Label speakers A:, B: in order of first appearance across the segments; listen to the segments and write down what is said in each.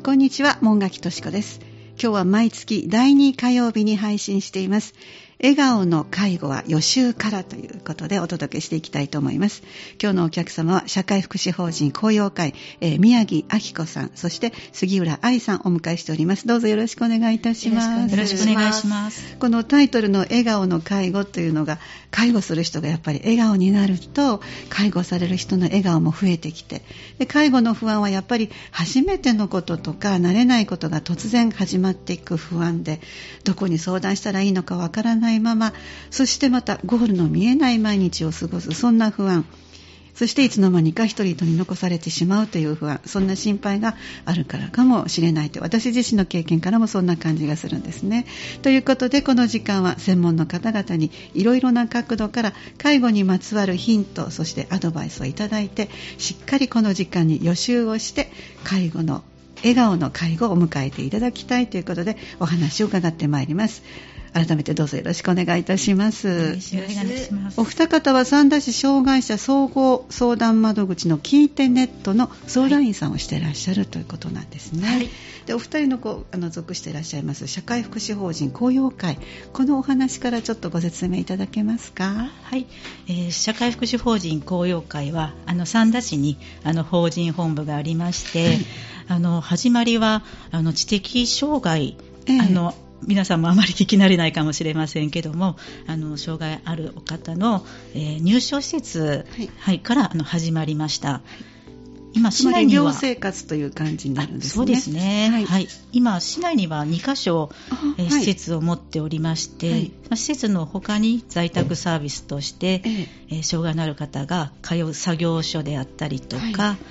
A: こんにちは、門垣敏子です。今日は毎月第2火曜日に配信しています。笑顔の介護は予習からということでお届けしていきたいと思います。今日のお客様は社会福祉法人紅葉会、宮城明子さん、そして杉浦愛さんをお迎えしております。どうぞよろしくお願いいたします。
B: よろしくお願いします。
A: このタイトルの笑顔の介護というのが、介護する人がやっぱり笑顔になると介護される人の笑顔も増えてきて、で介護の不安はやっぱり初めてのこととか慣れないことが突然始まっていく不安で、どこに相談したらいいのかわからないまま、そしてまたゴールの見えない毎日を過ごす、そんな不安、そしていつの間にか一人取り残されてしまうという不安、そんな心配があるからかもしれないと、私自身の経験からもそんな感じがするんですね。ということで、この時間は専門の方々にいろいろな角度から介護にまつわるヒント、そしてアドバイスをいただいて、しっかりこの時間に予習をして介護の笑顔の介護を迎えていただきたいということで、お話を伺ってまいります。改めてどうぞよろしくお願いいたします。
B: よろしくお願いします。
A: お二方は三田市障害者総合相談窓口の聞いてネットの相談員さんをしていらっしゃるということなんですね。はい、でお二人の属していらっしゃいます社会福祉法人紅葉会、このお話からちょっとご説明いただけますか。
B: はい、社会福祉法人紅葉会は三田市に法人本部がありまして、はい、始まりは知的障害、皆さんもあまり聞き慣れないかもしれませんけども、障害あるお方の、入所施設、はいから始まりました。今市内には
A: 寮生活という感じになるんですね。
B: そうですね、
A: はい
B: はい、今市内には2カ所、施設を持っておりまして、はい、施設の他に在宅サービスとして、障害のある方が通う作業所であったりとか、はい、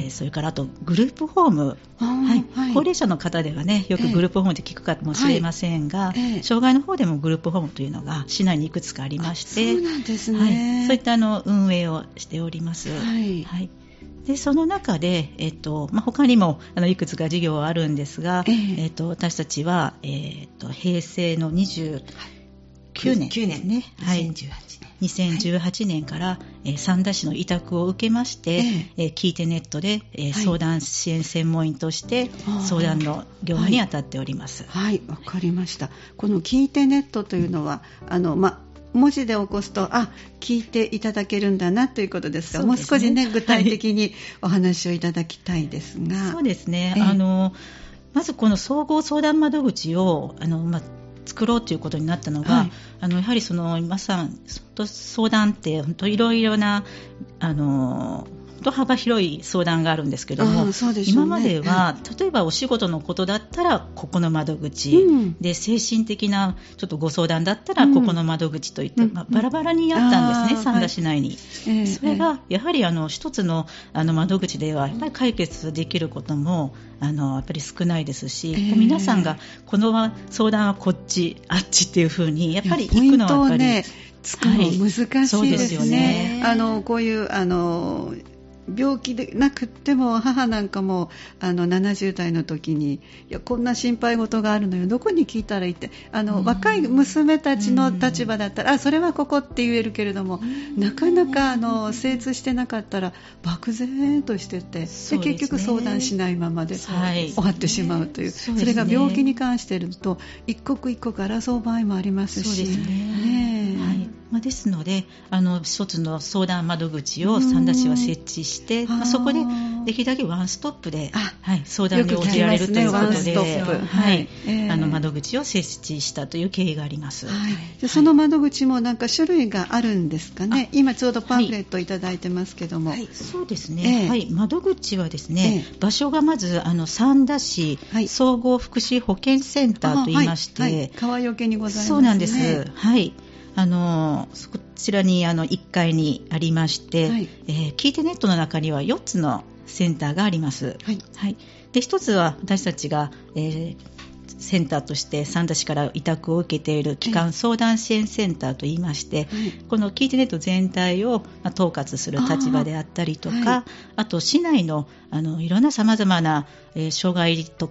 B: それからあとグループホーム、はいはい、高齢者の方ではね、よくグループホームで聞くかもしれませんが、障害の方でもグループホームというのが市内にいくつかありまして、
A: そうなんですね、
B: はい、そういった運営をしております。はいはい、でその中で、他にもいくつか事業はあるんですが、私たちは、平成の29年ね、2018年から、三田市の委託を受けまして、聞いてネットで、相談支援専門員として相談の業務に当たっております。
A: はい、わかりました。この聞いてネットというのは文字で起こすと聞いていただけるんだなということですが、もう少しね具体的にお話をいただきたいですが。
B: そうですね、まずこの総合相談窓口を作ろうということになったのが、やはり皆さん相談って本当いろいろな幅広い相談があるんですけども、今までは、例えばお仕事のことだったらここの窓口、で精神的なちょっとご相談だったらここの窓口といって、バラバラにあったんですね、三田市内に。それがやはり一つの窓口ではやっぱり解決できることもやっぱり少ないですし、皆さんがこの相談はこっちあっちっていう風にやっぱり行くのはやっぱり
A: つくの難しいですね。
B: そうですよね。
A: こういう病気でなくっても、母なんかも70代の時に、いやこんな心配事があるのよ、どこに聞いたらいいって、若い娘たちの立場だったら、それはここって言えるけれども、なかなか精通してなかったら漠然としてて、で結局相談しないままで終わってしまうという、それが病気に関していると一刻一刻争う場合もありますし。
B: そうですね、はい、ですので一つの相談窓口を三田市は設置して、そこでできるだけワンストップで、相談に応じられるということで、窓口を設置したという経緯があります。
A: でその窓口もなんか種類があるんですかね。今ちょうどパンフレットいただいてますけども。
B: そうですね、窓口はですね、場所がまず三田市総合福祉保健センターといいまして、
A: 川除けにございますね。
B: そうなんです。こちらに1階にありまして、聞いてネットの中には4つのセンターがあります。で1つは私たちが、センターとして三田市から委託を受けている基幹相談支援センターといいまして、この聞いてネット全体を統括する立場であったりとか、あと市内のいろんなさまざまな障害とか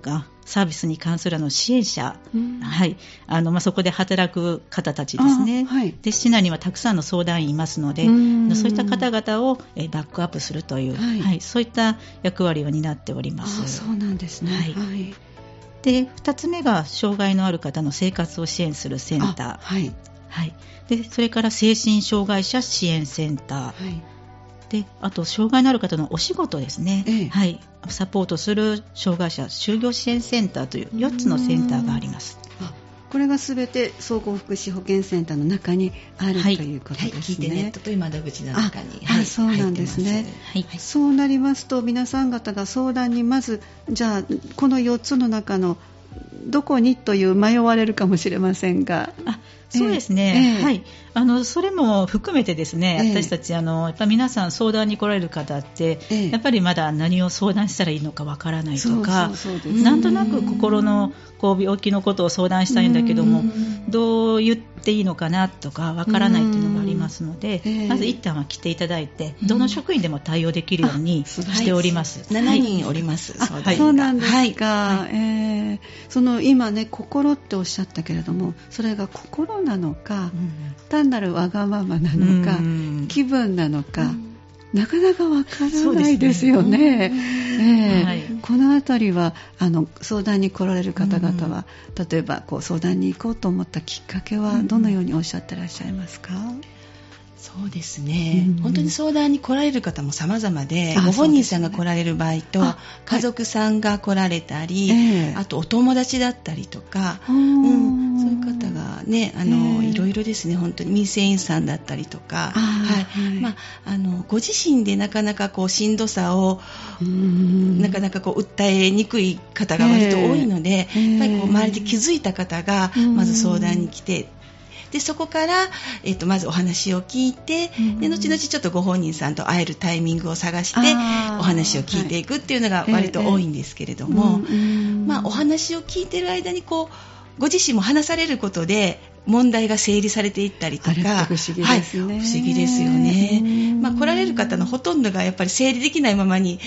B: サービスに関する支援者、はい、そこで働く方たちですね、はい、で市内にはたくさんの相談員いますので、そういった方々をバックアップするという、はいはい、そういった役割を担っております。
A: そうなんですね、
B: はいはい、で2つ目が障害のある方の生活を支援するセンター、はいはい、でそれから精神障害者支援センター、はい、であと障害のある方のお仕事ですね、はい、サポートする障害者就業支援センターという4つのセンターがあります。
A: これがすべて総合福祉保健センターの中にある、はい、ということですね。はい、
C: 聞いてネットという窓口の中に、
A: そうなんですね、はい、そうなりますと皆さん方が相談にまずじゃあこの4つの中のどこにという迷われるかもしれませんが、
B: そうですね、はい、それも含めてですね、私たちやっぱ皆さん相談に来られる方って、やっぱりまだ何を相談したらいいのかわからないとか、なんとなく心の病気のことを相談したいんだけどもどう言っていいのかなとかわからないというのがありますので、まず一旦は来ていただいてどの職員でも対応できるようにしております。
C: 7人おります。
A: そうなんですか、その今ね心っておっしゃったけれども、それが心なのか、単なるわがままなのか、気分なのか、なかなかわからないですよね。このあたりは相談に来られる方々は、例えば相談に行こうと思ったきっかけはどのようにおっしゃってらっしゃいますか？
C: そうですね、本当に相談に来られる方も様々で、ご本人さんが来られる場合と、家族さんが来られたり、あとお友達だったりとか、そういう方がね、いろいろですね、本当に民生委員さんだったりとか、ご自身でなかなかしんどさをなかなか訴えにくい方が割と多いので、やっぱり周りで気づいた方がまず相談に来て、でそこから、まずお話を聞いて、で後々ちょっとご本人さんと会えるタイミングを探してお話を聞いていくっていうのが割と多いんですけれども、お話を聞いている間にご自身も話されることで問題が整理されていったりとか、
A: 不思議ですね、
C: 不思議ですよね。来られる方のほとんどがやっぱり整理できないままに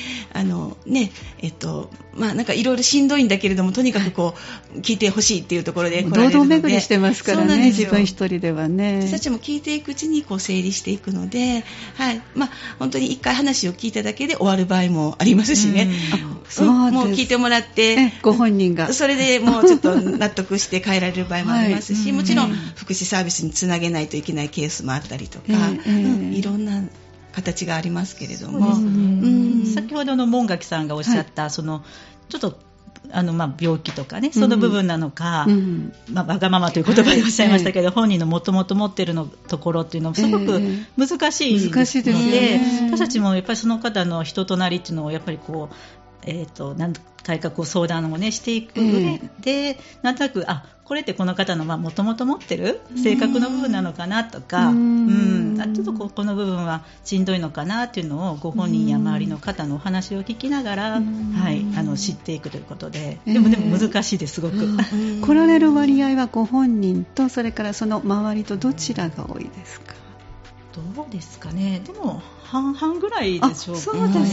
C: なんかいろいろしんどいんだけれども、とにかく聞いてほしいっていうところで来られるので、
A: 堂々巡りしてますからね、自分一人ではね。
C: 私たちも聞いていくうちに整理していくので、本当に一回話を聞いただけで終わる場合もありますしね、もう聞いてもらって
A: ご本人が
C: それでもうちょっと納得して帰られる場合もありますし、もちろん福祉サービスにつなげないといけないケースもあったりとか、いろんな形がありますけれども、
B: 先ほどの門垣さんがおっしゃった、ちょっと病気とかね、その部分なのか、わがままという言葉でおっしゃいましたけど、本人のもともと持っているところっていうのもすごく難しいので、私たちもやっぱりその方の人となりっていうのをやっぱり何回か相談をねしていく上で、なんとなくこれってこの方のもともと持ってる性格の部分なのかなとか、ちょっとこの部分はしんどいのかなっていうのをご本人や周りの方のお話を聞きながら、知っていくということで、でも難しいです、すごく。
A: 来られる割合はご本人とそれからその周りとどちらが多いですか？
B: どうですかね、でも半々ぐらいでしょうかね。
A: そうです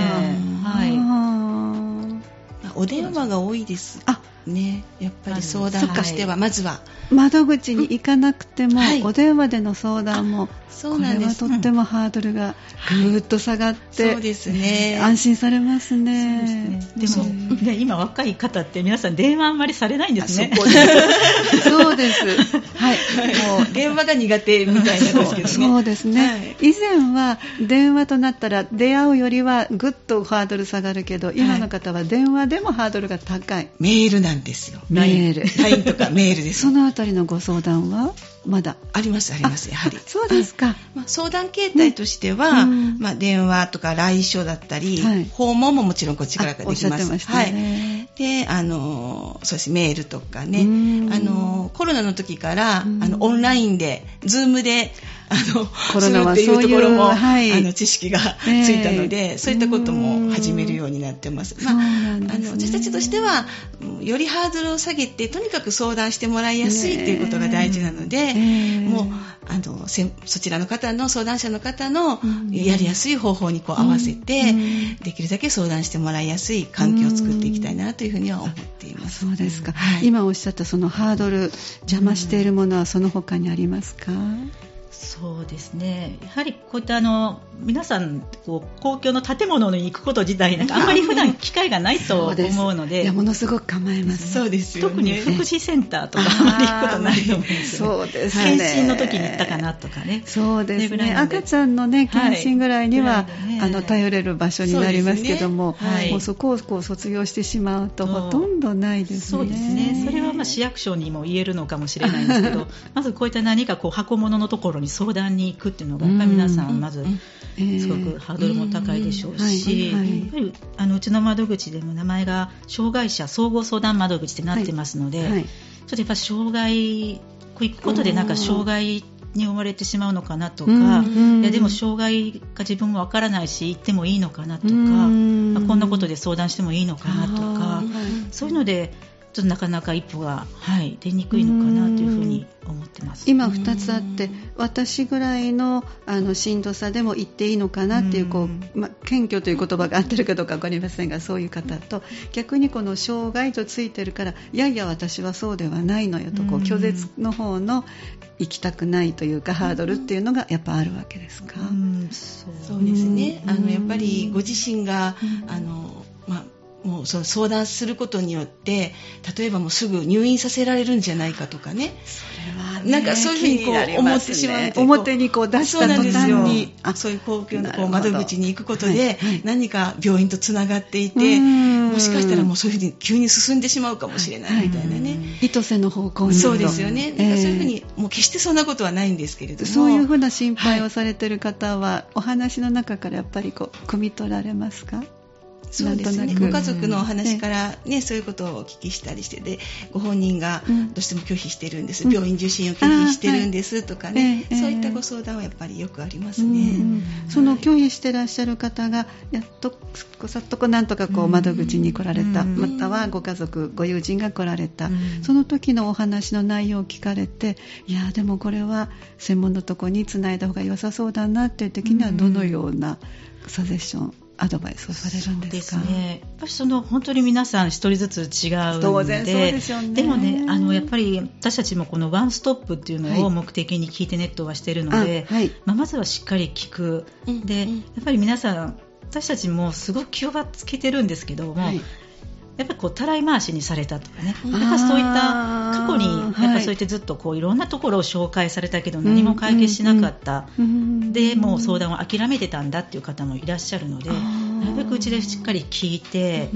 A: か。
C: お電話が多いですね、やっぱり相談としてはまずは
A: 窓口に行かなくても、お電話での相談もこれはとってもハードルがぐーっと下がって、
C: そうですね、
A: 安心されますね。
B: でも、今若い方って皆さん電話あんまりされないんですね。
A: そうです、も
C: う電話が苦手みたいなんですけどね。
A: そうですね、以前は電話となったら出会うよりはぐっとハードル下がるけど、今の方は電話でもハードルが高い。
C: メールなんですよ。
A: メール
C: LINE とかメールです。
A: そのあたりのご相談はまだ
C: あります、やはり。
A: そうですか。
C: 相談形態としては、電話とか来所だったり、訪問ももちろんこっちからできます。
A: おっしゃってましたね。
C: で、そうですメールとかね、コロナの時からオンラインで Zoom で
A: コロナは
C: するっていうところも、
A: 知
C: 識がついたので、そういったことも始めるようになってます。私たちとしてはよりハードルを下げて、とにかく相談してもらいやすいということが大事なので、もそちらの方の相談者の方のやりやすい方法にこう合わせて、できるだけ相談してもらいやすい環境を作っていきたいなというふうには思っています。
A: そうですか、はい、今おっしゃったそのハードル、邪魔しているものはその他にありますか？
B: そうですね、やはりこういった皆さん公共の建物に行くこと自体なんかあんまり普段機会がないと思うので、
A: いやものすごく構えます、ね、
C: そうですよね、
B: 特に福祉センターとかあんまり行くことないと思うんですよね。
A: そうですね、
B: 検診の時に行ったかなとかね。
A: そうですね、赤ちゃんのね検診ぐらいには、はい、頼れる場所になりますけども、ね、はい、もうそこをこう卒業してしまうとほとんどないですね。
B: そうですね、それは市役所にも言えるのかもしれないんですけどまずこういった何か箱物のところに相談に行くっていうのがやっぱり皆さんまずすごくハードルも高いでしょうし、やっぱりうちの窓口でも名前が障害者総合相談窓口ってなってますので、はいはい、ちょっとやっぱ障害行くことでなんか障害に思われてしまうのかなとか、いやでも障害が自分もわからないし行ってもいいのかなとか、こんなことで相談してもいいのかなとか、そういうのでちょっとなかなか一歩が、はい、出にくいのかなというふうに思ってます。
A: 今2つあって、私ぐらいのしんどさでも言っていいのかなっていう、謙虚という言葉が合ってるかどうか分かりませんが、そういう方と逆にこの障害とついてるからいやいや私はそうではないのよと拒絶の方の行きたくないというかハードルっていうのがやっぱあるわけですか？
C: そうですね、やっぱりご自身がもうその相談することによって例えばもうすぐ入院させられるんじゃないかとかね、
A: それはね、
C: なんかそういうふうに思ってしまう、
A: 表にこう出した途端に
C: そういう公共の窓口に行くことで何か病院とつながっていて、もしかしたらもうそういうふうに急に進んでしまうかもしれないみたいなね、
A: 意図せぬ方向に。
C: そうですよね、なんかそういうふうにもう決してそんなことはないんですけれども、
A: そういうふうな心配をされている方は、お話の中からやっぱり汲み取られますか？
C: そうですね、ご家族のお話から、ね、そういうことをお聞きしたりしてでご本人がどうしても拒否してるんです、病院受診を拒否してるんですとかね、そういったご相談はやっぱりよくありますね。
A: その拒否してらっしゃる方がやっとさっとなんとか窓口に来られた、またはご家族ご友人が来られた、その時のお話の内容を聞かれて、いやでもこれは専門のとこにつないだ方が良さそうだなっていう時にはどのようなサジェッションアドバイスをされるんですか？
B: そうですね、やっぱり本当に皆さん一人ずつ違うので、
A: 当然そうでしょうね。
B: でもねやっぱり私たちもこのワンストップっていうのを目的に聞いてネットはしているので、まずはしっかり聞く、でやっぱり皆さん私たちもすごく気をつけてるんですけども、やっぱりたらい回しにされたとかね、やっぱそういった過去にやっぱそうやってずっといろんなところを紹介されたけど何も解決しなかった、でもう相談を諦めてたんだっていう方もいらっしゃるので、なるべくうちでしっかり聞いて、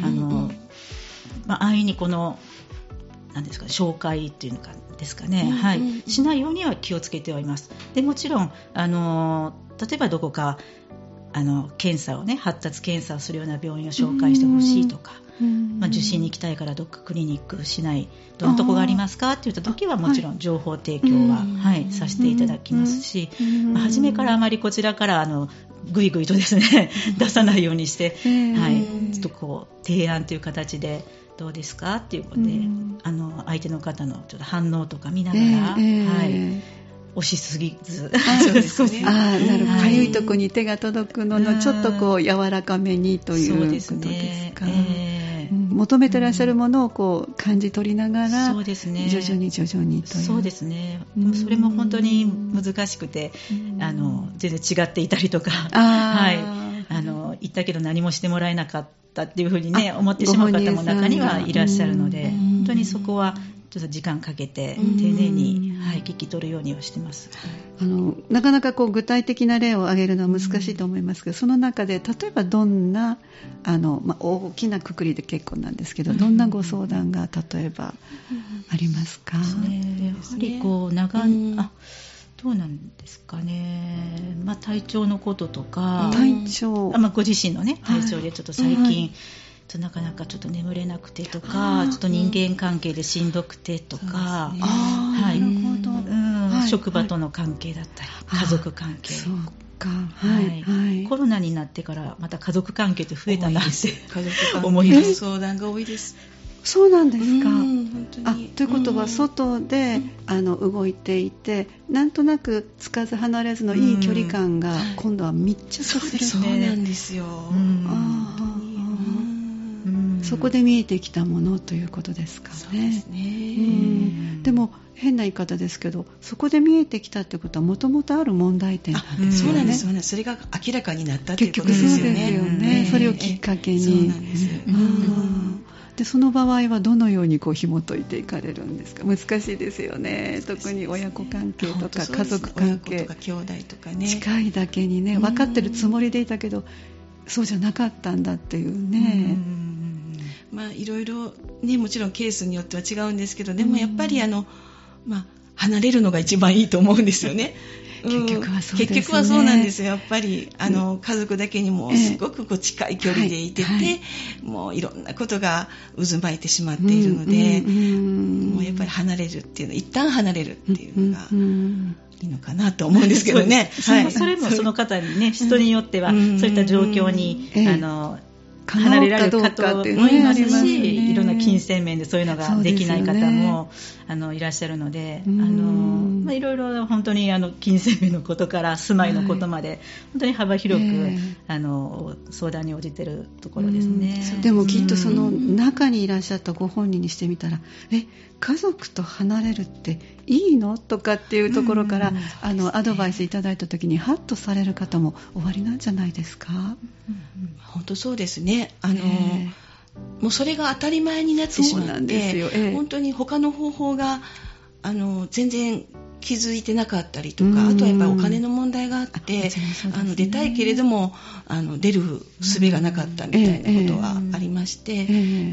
B: 安易に何ですか紹介っていうのかですかね、しないようには気をつけてはいます。でもちろん例えばどこか検査をね発達検査をするような病院を紹介してほしいとか、受診に行きたいからどっかクリニック市内どのとこがありますかって言った時はもちろん情報提供は、させていただきますし、初めからあまりこちらからぐいぐいとですね出さないようにして、ちょっと提案という形でどうですかっていうことで、相手の方のちょっと反応とか見ながら、押しすぎず
A: 少しなるかゆいとこに手が届くののちょっと柔らかめにということですか？求めてらっしゃるものを感じ取りながら、徐々にという。
B: そうですね、それも本当に難しくて、全然違っていたりとか、言ったけど何もしてもらえなかったっていうふうにね思ってしまう方も中にはいらっしゃるので、本当にそこはちょっと時間かけて丁寧に、聞き取るようにはしてます。
A: なかなか具体的な例を挙げるのは難しいと思いますけど、その中で例えばどんな大きな括りで結構なんですけど、どんなご相談が例えばありますか？
B: やはりどうなんですかね、体調のこととか、ご自身のね体調でちょっと最近、なかなかちょっと眠れなくてとか、ちょっと人間関係でしんどくてとか、職場との関係だったり家族関係、コロナになってからまた家族関係って増えたなって
C: 家族関係の相談が多いです。
A: そうなんですか。
C: 本当に
A: ということは外で、動いていて、なんとなくつかず離れずのいい距離感が今度は密着する。
C: そうなんですよ。
A: そこで見えてきたものということですかね。
C: そうですね。
A: でも変な言い方ですけど、そこで見えてきたってことはもともとある問題点なんですよね。
C: そうなんですよね。それが明らかになったということですよね。
A: 結局そうですよね。それをきっかけに。
C: そうなんです。
A: でその場合はどのように紐解いていかれるんですか。難しいですよね。特に親子関係とか家族関係、
C: 親子とか兄弟とかね、
A: 近いだけにね、分かってるつもりでいたけどそうじゃなかったんだっていうね。
C: いろいろね、もちろんケースによっては違うんですけど、でもやっぱり離れるのが一番いいと思うんですよね。
A: 結局はそうですね。
C: 結局はそうなんですよ。やっぱり家族だけにもすごく近い距離でいてて、もういろんなことが渦巻いてしまっているので、もうやっぱり離れるっていうの、一旦離れるっていうのがいいのかなと思うんですけどね。
B: それもその方にね、人によってはそういった状況に離れられるかと思いますし、いろんな金銭面でそういうのができない方もいらっしゃるので、いろいろ本当に金銭面のことから住まいのことまで本当に幅広く相談に応じているところですね。
A: でもきっとその中にいらっしゃったご本人にしてみたら、家族と離れるっていいのとかっていうところからアドバイスいただいた時にハッとされる方もおありなんじゃないですか。
C: 本当そうですね。もうそれが当たり前になってしまって、本当に他の方法が全然気づいてなかったりとか、あとはやっぱりお金の問題があって、出たいけれども出る術がなかったみたいなことはありまして、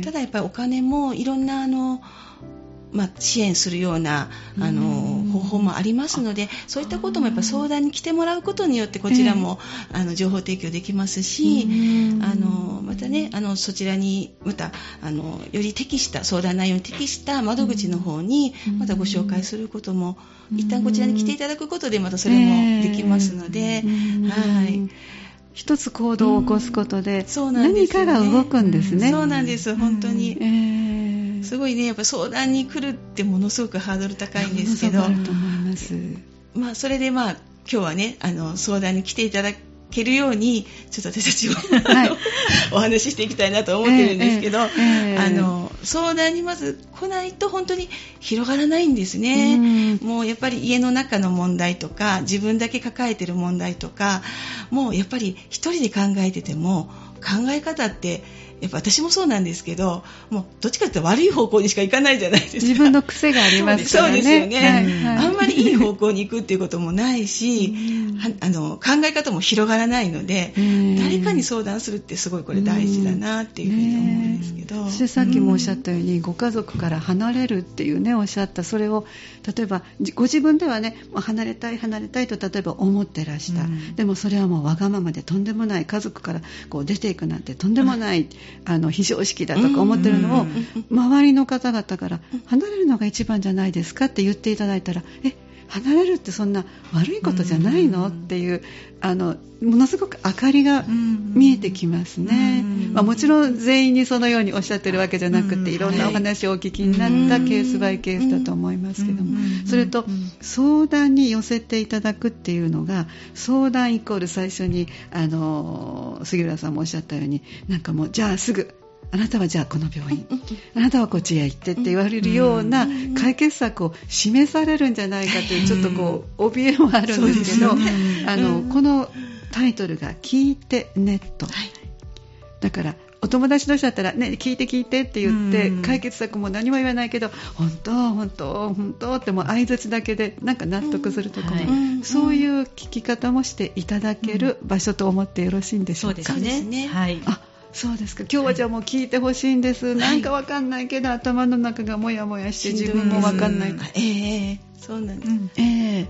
C: ただやっぱりお金もいろんな支援するような方法もありますので、そういったこともやっぱ相談に来てもらうことによってこちらも情報提供できますし、またねそちらにまたより適した相談内容に適した窓口の方にまたご紹介することも、一旦こちらに来ていただくことでまたそれもできますので、
A: 一つ行動を起こすことで何かが動くんですね。
C: そうなんです、本当に。すごいね、やっぱ相談に来るってものすごくハードル高いんですけど、それで今日はね相談に来ていただけるようにちょっと私たちもお話ししていきたいなと思ってるんですけど、相談にまず来ないと本当に広がらないんですね。もうやっぱり家の中の問題とか自分だけ抱えてる問題とか、もうやっぱり一人で考えてても考え方ってやっぱ私もそうなんですけど、もうどっちかというと悪い方向にしか行かないじゃないですか。
A: 自分の癖がありますからね。
C: そうですよね。あんまりいい方向に行くっていうこともないし、考え方も広がらないので、誰かに相談するってすごいこれ大事だなっていうふうに思うんですけど。
A: そしてさっきもおっしゃったように、ご家族から離れるっていうねおっしゃった、それを例えばご自分ではね離れたいと例えば思ってらした。でもそれはもうわがままでとんでもない、家族から出ていくなんてとんでもない。非常識だとか思ってるのを周りの方々から離れるのが一番じゃないですかって言っていただいたら、離れるってそんな悪いことじゃないのっていうものすごく明かりが見えてきますね。もちろん全員にそのようにおっしゃってるわけじゃなくて、いろんなお話をお聞きになったケースバイケースだと思いますけども、それと相談に寄せていただくっていうのが、相談イコール最初に杉浦さんもおっしゃったように、なんかもうじゃあすぐあなたはじゃあこの病院、あなたはこっちへ行ってって言われるような解決策を示されるんじゃないかというちょっと怯えもあるんですけど、このタイトルが聞いてネット、だからお友達同士だったら、ね、聞いてって言って解決策も何も言わないけど、本当ってもう相槌だけでなんか納得するところ、そういう聞き方もしていただける場所と思ってよろしいんでしょうか。
B: そうですね。はい。
A: そうですか。今日はじゃあもう聞いてほしいんです。なんかわかんないけど頭の中がもやもやして自分もわかんない。
C: そうなんです。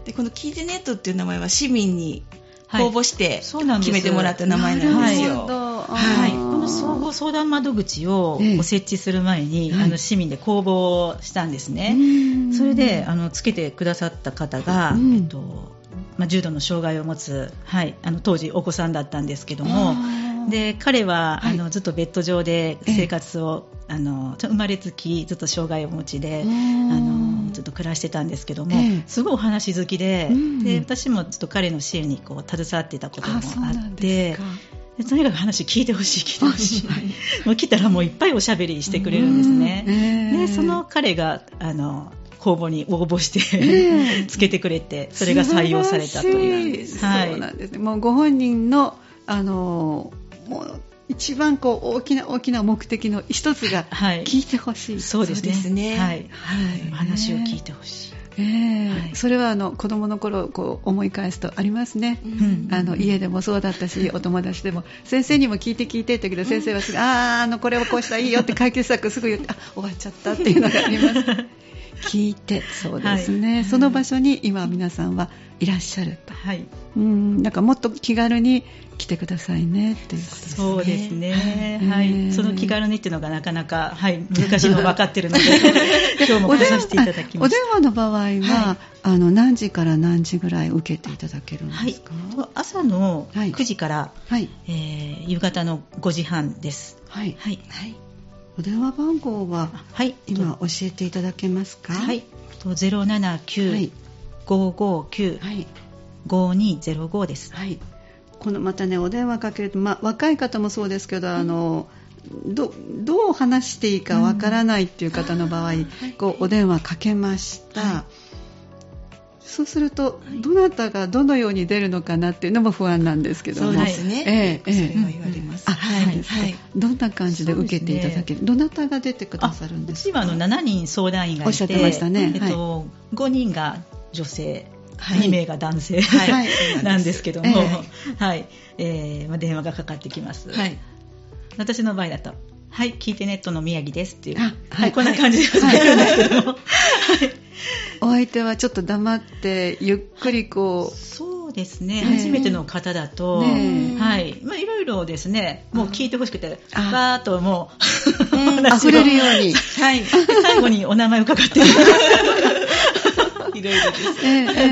C: でこの聞いてネットっていう名前は市民に公募して決めてもらった名前なんですよ。
B: この総合相談窓口を設置する前に、市民で公募したんですね。それでつけてくださった方が、 重度の障害を持つ、当時お子さんだったんですけども、で彼は、ずっとベッド上で生活を、生まれつきずっと障害をお持ちで、ずっと暮らしてたんですけども、すごいお話好きで、で私もちょっと彼の支援にこう携わっていたこともあって、でとにかく話聞いてほしいもう来たらもういっぱいおしゃべりしてくれるんですね。でその彼が公募に応募してつけてくれて、それが採用されたという。
A: そうなんですね。もうご本人のもう一番こう大きな目的の一つが聞いてほしい。
B: そうですね。話を聞いてほしい。
A: それは子供の頃こう思い返すとありますね。家でもそうだったし、お友達でも先生にも聞いてって言ったけど、先生はすぐこれをこうしたらいいよって解決策すぐ言って終わっちゃったっていうのがあります。聞いて、そうですね、その場所に今皆さんはいらっしゃると、なんかもっと気軽に来てくださいねっていうことですね。
B: そうですね、その気軽にっていうのがなかなか、難しいの分かってるので今日も来させていただきました。
A: お電話の場合は、何時から何時ぐらい受けていただけるんですか？
B: 朝の9時から、夕方の5時半です。
A: お電話番号は、今教えていただけますか
B: ？079-559-5205 です。
A: このまたね、お電話かけると、若い方もそうですけど、どう話していいかわからないっていう方の場合、こうお電話かけました。そうするとどなたがどのように出るのかなっていうのも不安なんですけども。
C: そうですね。それは言われます。
A: どんな感じで受けていただける？どなたが出てくださるんですか？
B: うちは7人相談員がいて、
A: おっしゃってましたね。
B: 5人が女性、2名が男性なんですけども、電話がかかってきます。私の場合だと、聞いてネットの宮城ですっていう、こんな感じで始めるんですけども、
A: お相手はちょっと黙ってゆっくりこう、
B: そうですね、初めての方だと、いろいろですね、もう聞いてほしくてバーッともう
A: 溢れるように、
B: 最後にお名前を伺っていろいろです、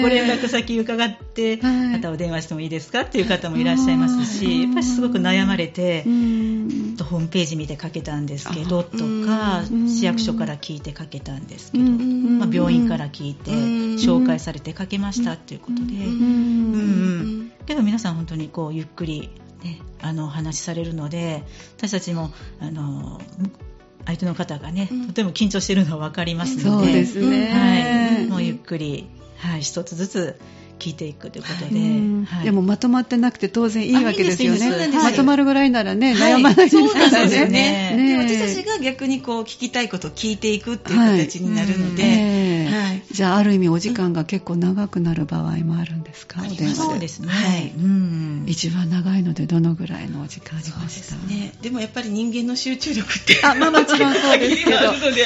B: ご連絡先伺って、またお電話してもいいですかっていう方もいらっしゃいますし、やっぱりすごく悩まれて、ホームページ見てかけたんですけどとか、市役所から聞いてかけたんですけど、病院から聞いて紹介されてかけましたっていうことで、けど皆さん本当にこうゆっくり、お話しされるので、私たちも相手の方がね、とても緊張しているのは分かりますので、
A: そうですね、
B: もうゆっくり、一つずつ聞いていくということで、
A: でもまとまってなくて当然いいわけですよね。まとまるぐらいならね、悩まないですからね。
C: 私たちが逆にこう聞きたいことを聞いていくっていう形になるので、
A: じゃあある意味お時間が結構長くなる場合もあるんですか？
B: そうですね、
A: 一番長いのでどのぐらいのお時間ありました？
C: でもやっぱり人間の集中力って
A: もちろんそうですけど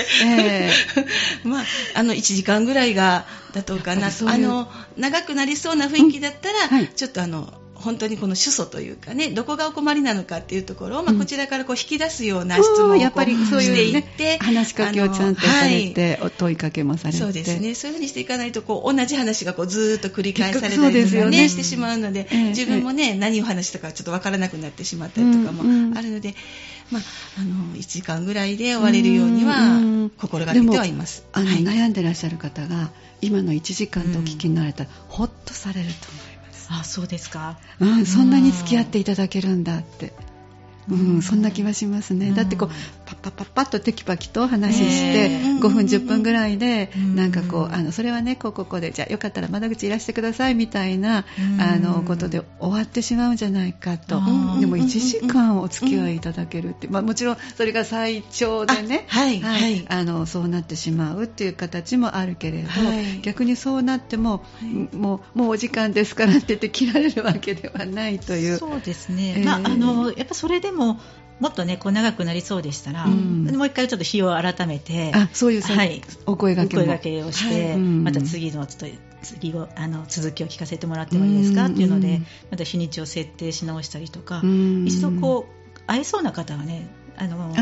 C: 1時間ぐらいがだとかな、長くなりそうな雰囲気だったら、ちょっと本当にこの主訴というかね、どこがお困りなのかっていうところを、こちらからこう引き出すような質問を
A: やっぱりそういう、
C: していって、
A: 話しかけをちゃんとされて、問いかけもされて、
C: そうですね、そういうふうにしていかないとこう同じ話がこうずーっと繰り返されたりとかね、してしまうので、自分もね、何を話したかちょっとわからなくなってしまったりとかもあるので、1時間ぐらいで終われるようには心がけてはいます。
A: 悩んでらっしゃる方が今の1時間とお聞きになられたら、ほっとされると思います。
B: そうですか。
A: そんなに付き合っていただけるんだって、そんな気はしますね。だってこうパッパッパッパッとテキパキと話して5分10分ぐらいで、なんかこうそれはね、ここでじゃあよかったら窓口いらしてくださいみたいなことで終わってしまうんじゃないかと。でも1時間お付き合いいただけるって、もちろんそれが最長でね、そうなってしまうっていう形もあるけれど、逆にそうなっても、もうお時間ですからって言って切られるわけではないという。
B: そうですね、やっぱそれでももっとねこう長くなりそうでしたら、もう一回ちょっと日を改めて、
A: そういうお声掛
B: けをして、また次を続きを聞かせてもらってもいいですかっていうので、また日にちを設定し直したりとか、一度こう会えそうな方はね、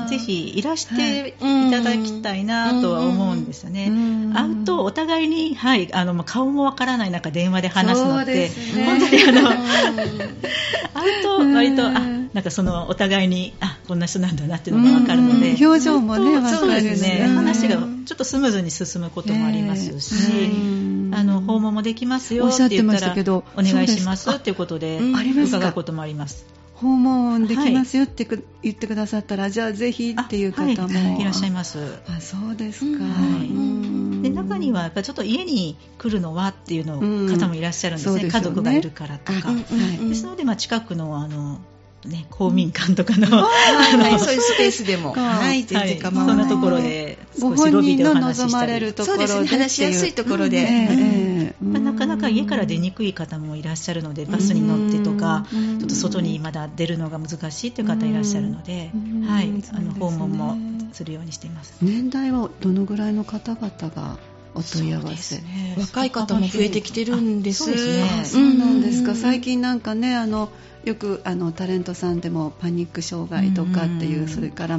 B: ぜひいらしていただきたいなとは思うんですよね。会うとお互いに、顔もわからない中電話で話すのって、本当に会うと割となんかそのお互いにこんな人なんだなっていうのがわかるので、
A: 表情もねわかる。
B: そうですね、話がちょっとスムーズに進むこともありますし、訪問もできますよって言ったらお願いしますっていうことで伺うこともあります。
A: 訪問できますよって言ってくださったら、じゃあぜひっていう方も、
B: いらっしゃいます。
A: そうですか。
B: で中にはやっぱりちょっと家に来るのはっていうの方もいらっしゃるんですね。家族がいるからとか。ですので近くの公民館とかの、
C: そういうスペースでも、全然構わない。
B: そんなところで
A: 少しロビーでお話ししたり、
C: そうですね、話しやすいところで、
B: なかなか家から出にくい方もいらっしゃるので、バスに乗ってとかちょっと外にまだ出るのが難しいという方いらっしゃるので、訪問もするようにしています。
A: 年代はどのぐらいの方々がお問い合わせ？
C: 若い方も増えてきてるんです。
B: そうですね。
A: そうなんですか。最近なんかね、よくタレントさんでもパニック障害とかっていう、それから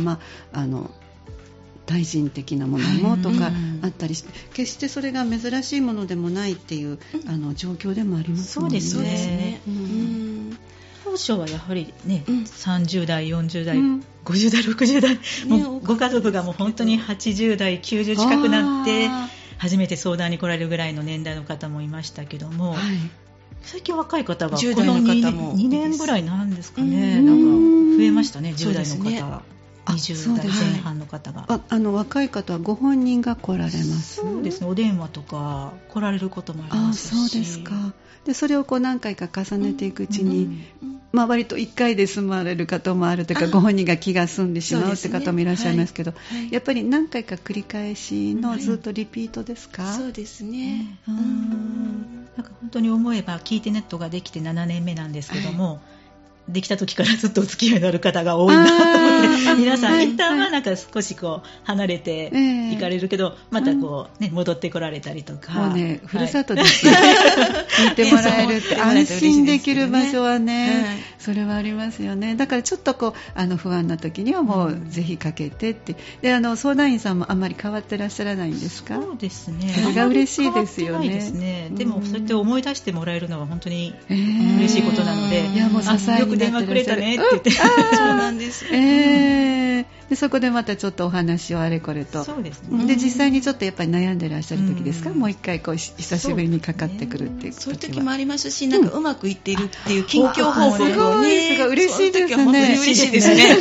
A: 対人的なものもとかあったりして、決してそれが珍しいものでもないっていう状況でもありますもんね。
B: そうですね。当初はやはりね、30代、40代、50代、60代、もうご家族がもう本当に80代、90近くなって初めて相談に来られるぐらいの年代の方もいましたけども、最近若い方が
C: 10代の方も
B: 2年ぐらいなんですかね、なんか増えましたね、10代の方、20代前半の方が。
A: 若い方はご本人が来られます？
B: そうですね、お電話とか来られることもありますし。
A: そうですか。でそれを何回か重ねていくうちに、割と1回で済まれる方もあるというか、ご本人が気が済んでしまうという方もいらっしゃいますけど、やっぱり何回か繰り返しのずっとリピートですか？
C: そうですね。
B: なんか本当に思えば聞いてネットができて7年目なんですけども、できた時からずっとお付き合いのある方が多いなと思って、皆さん一旦はなんか少し離れていかれるけど、また戻ってこられたりとか、
A: もうね、ふるさとですね、聞いてもらえるって安心できる場所はね、それはありますよね。だからちょっと不安な時にはもうぜひかけてって。で相談員さんもあんまり変わってらっしゃらないんですか？
B: そうですね、
A: それが嬉しいですよね。
B: ですね。でもそうやって思い出してもらえるのは本当に嬉しいことなので、
A: いやもう支え
B: よく電話くれたねって言って、
C: そうなんです。
A: でそこでまたちょっとお話をあれこれと。
B: そうですね。
A: で実際にちょっとやっぱり悩んでらっしゃる時ですか？もう一回久しぶりにかかってくるっていう時は。
C: そういう時もありますし、なんかうまくいっているっていう近況報告をね、
A: すごい嬉しいですね。
C: 本当に嬉しいですね。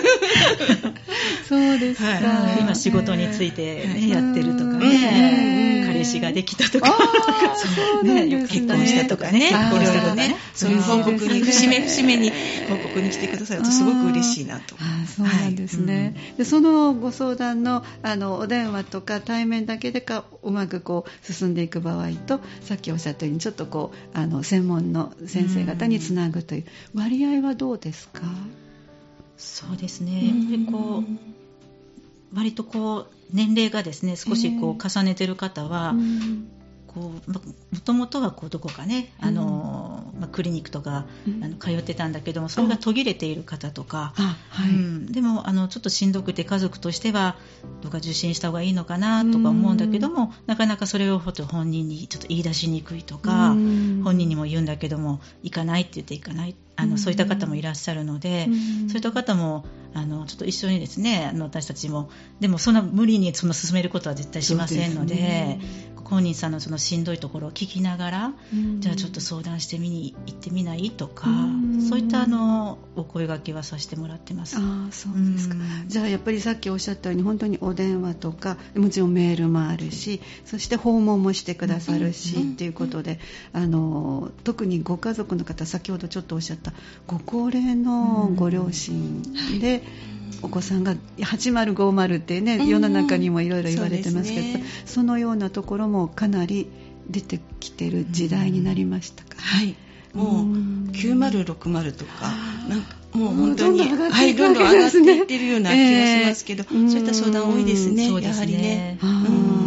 A: そうですか。
B: 今仕事についてやってるとかね、彼氏ができたとか、結婚したとかね、いろいろね、
C: そういう報告に節目節目に報告に来てくださるとすごく嬉しいなと。
A: そうなんですね。でそのご相談のお電話とか対面だけでうまく進んでいく場合と、さっきおっしゃったようにちょっと専門の先生方につなぐという割合はどうですか？
B: そうですね。やっぱり割と年齢がですね、少し重ねてる方は、もともとはどこかね、クリニックとか通ってたんだけども、それが途切れている方とか、でもちょっとしんどくて家族としてはどうか受診した方がいいのかなとか思うんだけども、なかなかそれを本人にちょっと言い出しにくいとか、本人にも言うんだけども行かないって言って行かない、そういった方もいらっしゃるので、そういった方もちょっと一緒にですね、私たちもでもそんな無理に進めることは絶対しませんので、本人さんのそのしんどいところを聞きながら、じゃあちょっと相談して行ってみないとか、そういったお声掛けはさせてもらってます。
A: そうですか。じゃあやっぱりさっきおっしゃったように本当にお電話とか、もちろんメールもあるし、そして訪問もしてくださるしっていうことで、特にご家族の方、先ほどちょっとおっしゃったご高齢のご両親で、お子さんが8050ってね、世の中にもいろいろ言われてますけど、そのようなところもかなり出てきてる時代になりましたか？
C: はい、もう9060とか、なんかもう本当にどんどん上がっていってるような気がしますけど、そういった相談多いですね。やはりね。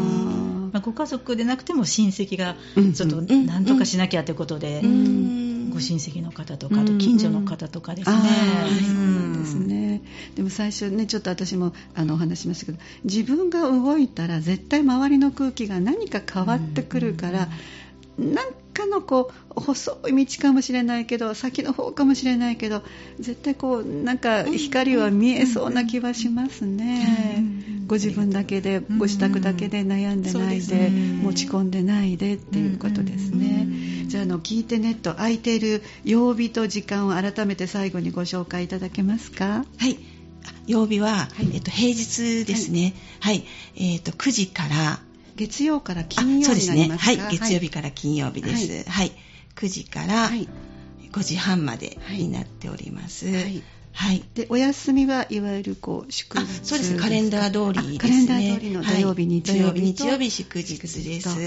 C: ご
B: 家族でなくても親戚がちょっと何とかしなきゃということで、 ご親戚の方とか、あと近所の方とかですね。
A: そうなんですね。でも最初ね、ちょっと私もお話しましたけど、自分が動いたら絶対周りの空気が何か変わってくるから、なんかの細い道かもしれないけど、先の方かもしれないけど、絶対なんか光は見えそうな気はしますね。ご自分だけで、ご自宅だけで悩んでないで、持ち込んでないでっていうことですね。じゃあ聞いてネット空いている曜日と時間を改めて最後にご紹介いただけますか？
C: はい。曜日は、平日ですね。はい。9時から
A: 月曜から金曜日になりますか？
C: そうですね。はい。月曜日から金曜日です。はい。9時から5時半までになっております。はい。で、
A: お休みはいわゆる祝日。
C: そうです。カレンダー通りですね。
A: カレンダー通りの土曜日、日曜日。
C: 土曜日、祝日です。はい。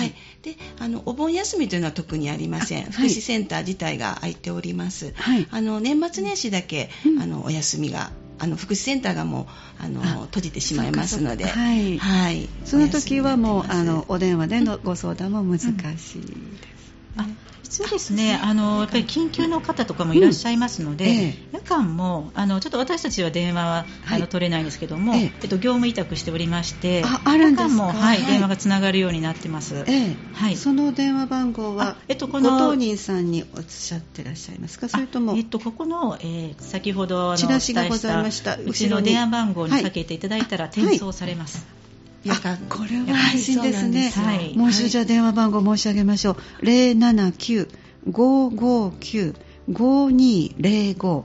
C: で、お盆休みというのは特にありません。福祉センター自体が空いております。はい。年末年始だけ、お休みが。福祉センターがもう閉じてしまいますので、はい、はい、
A: その時はもうお電話でのご相談も難しいです。
B: そうですね。やっぱり緊急の方とかもいらっしゃいますので、夜間もちょっと私たちは電話は、取れないんですけども、業務委託しておりまして、夜間も、電話がつながるようになってます。
A: はい。その電話番号は、ご当人さんにおっしゃってらっしゃいますか？それとも
B: ここの、先ほど
A: チラシがございました。
B: うちの電話番号にかけていただいたら転送されます。
A: これは安心ですね。もう一度じゃあ電話番号申し上げましょう。079-559-5205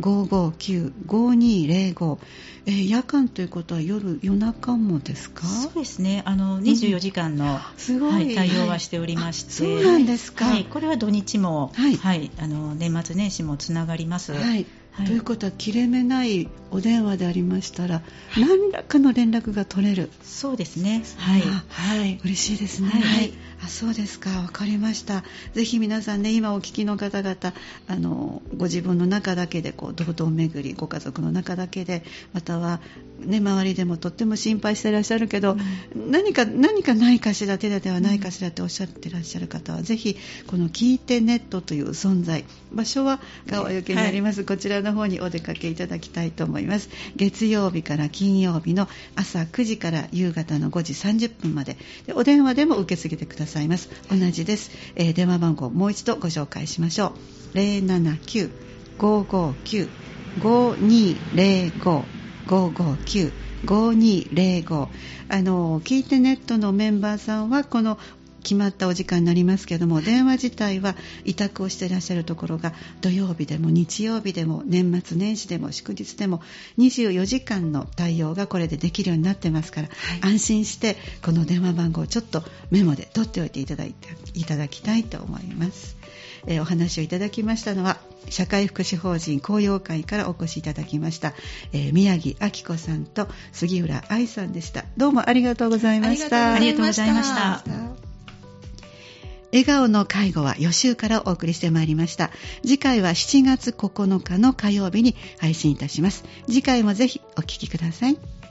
A: 559-5205。夜間ということは夜中もですか？
B: そうですね。24時間の、対応はしておりまして、
A: そうなんですか。
B: これは土日も、年末年始もつながります。
A: ということは切れ目ないお電話でありましたら、何らかの連絡が取れる。
B: そうですね。
A: 嬉しいですね。そうですか。わかりました。ぜひ皆さんね、今お聞きの方々、ご自分の中だけで堂々巡り、ご家族の中だけで、またはね、周りでもとっても心配していらっしゃるけど、何かないかしら、手立てはないかしらっておっしゃっていらっしゃる方は、ぜひこの聞いてネットという存在、場所は川除になります、こちらの方にお出かけいただきたいと思います。月曜日から金曜日の朝9時から夕方の5時30分まで、お電話でも受け付けてくださいます。同じです。電話番号もう一度ご紹介しましょう。079-559-5205 559-5205。聞いてネットのメンバーさんはこの決まったお時間になりますけども、電話自体は委託をしていらっしゃるところが土曜日でも日曜日でも年末年始でも祝日でも24時間の対応がこれでできるようになってますから、安心してこの電話番号をちょっとメモで取っておいていただきたいと思います。お話をいただきましたのは社会福祉法人紅葉会からお越しいただきました、宮城明子さんと杉浦愛さんでした。どうもありがとうございました。
B: ありがとうございました。
A: 笑顔の介護は予習からお送りしてまいりました。次回は7月9日の火曜日に配信いたします。次回もぜひお聞きください。